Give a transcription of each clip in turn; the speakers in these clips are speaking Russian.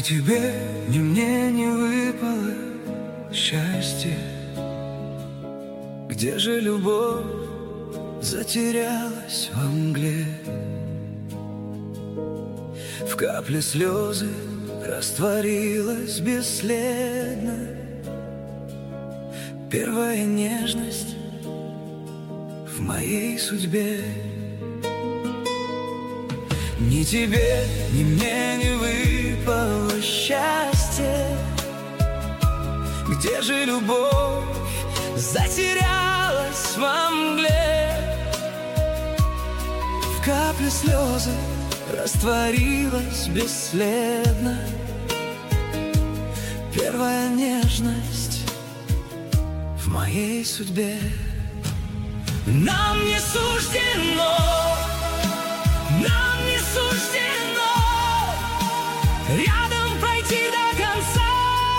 тебе, ни мне не выпало счастье. Где же любовь затерялась во мгле? В капле слезы растворилась бесследно первая нежность в моей судьбе. Ни тебе, ни мне не выпало счастье. Где же любовь затерялась во мгле? В капле слезы растворилась бесследно первая нежность в моей судьбе. Нам не суждено, нам не суждено рядом пройти до конца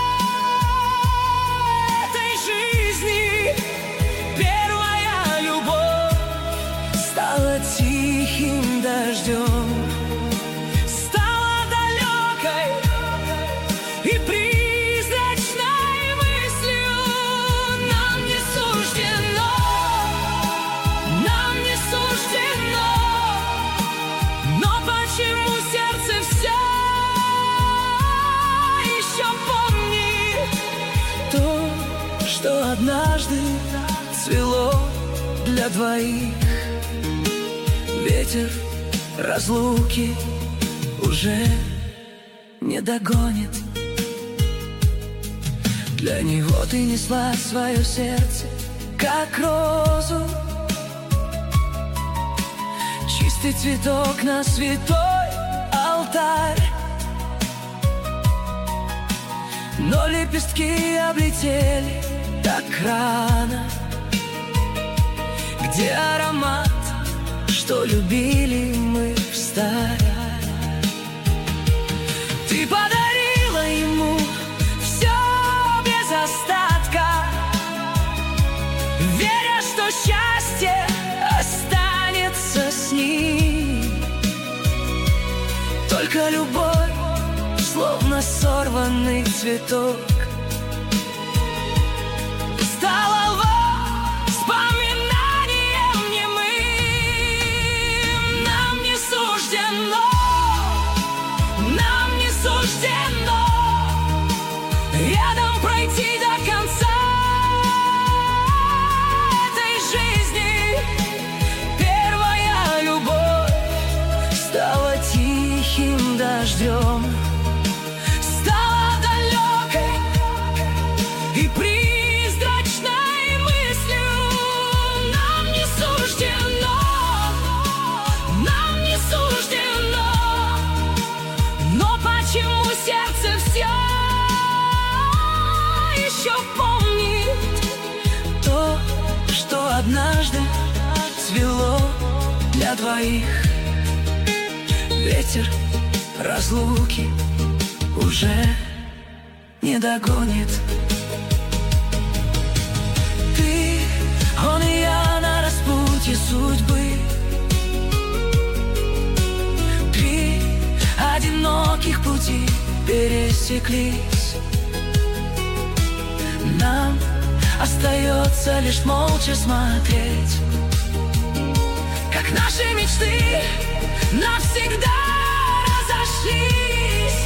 этой жизни. Первая любовь стала тихим дождем, стала далекой и призрачной мыслью. Нам не суждено, нам не суждено. Но почему сердце все еще помнит то, что однажды цвело для двоих? Ветер разлуки уже не догонит. Для него ты несла свое сердце, как розу, чистый цветок на святой алтарь. Но лепестки облетели так рано. Где аромат, что любили мы встарь? Ты подарила ему все без остатка, веря, что счастье останется с ним. Только любовь, словно сорванный цветок, стала воспоминанием немым. Нам не суждено, нам не суждено рядом пройти до конца этой жизни. Первая любовь стала тихим дождем, стала далекой и призрачной мыслью. Нам не суждено, нам не суждено. Но почему сердце все еще помнит то, что однажды цвело для двоих? Ветер разлуки уже не догонит. Ты, он и я на распутье судьбы. Три одиноких пути пересеклись. Нам остается лишь молча смотреть, как наши мечты навсегда разошлись.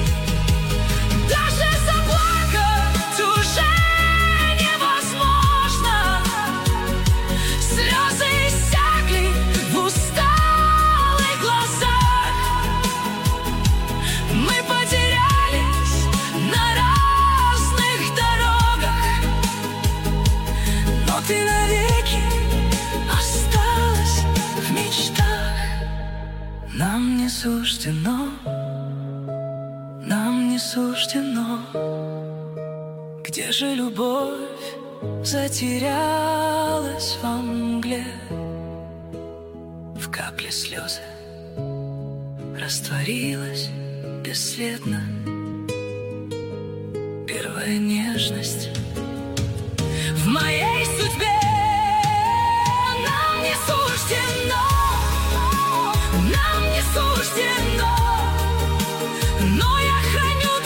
Даже заплакать уже невозможно. Слезы иссякли в усталых глазах. Мы потерялись на разных дорогах, но ты навеки осталась в мечтах. Нам не суждено, нам не суждено. Где же любовь затерялась во мгле? В капле слезы растворилась бесследно первая нежность в моей судьбе. Нам не суждено, нам не суждено. Но я храню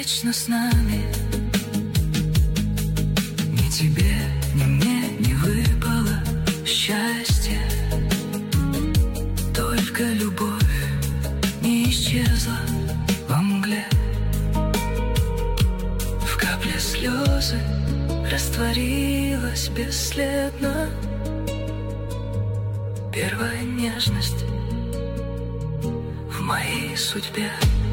вечно с нами. Ни тебе, ни мне не выпало счастье, только любовь не исчезла во мгле. В капле слезы растворилась бесследно первая нежность в моей судьбе.